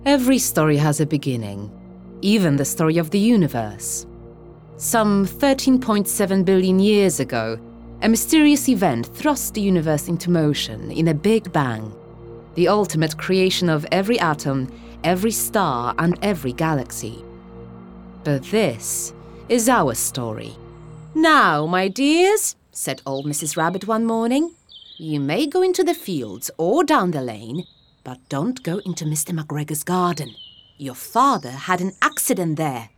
Every story has a beginning, even the story of the universe. Some 13.7 billion years ago, a mysterious event thrust the universe into motion in a Big Bang, the ultimate creation of every atom, every star, and every galaxy. But this is our story. "Now, my dears," said old Mrs. Rabbit one morning, "you may go into the fields or down the lane, but don't go into Mr. McGregor's garden. Your father had an accident there."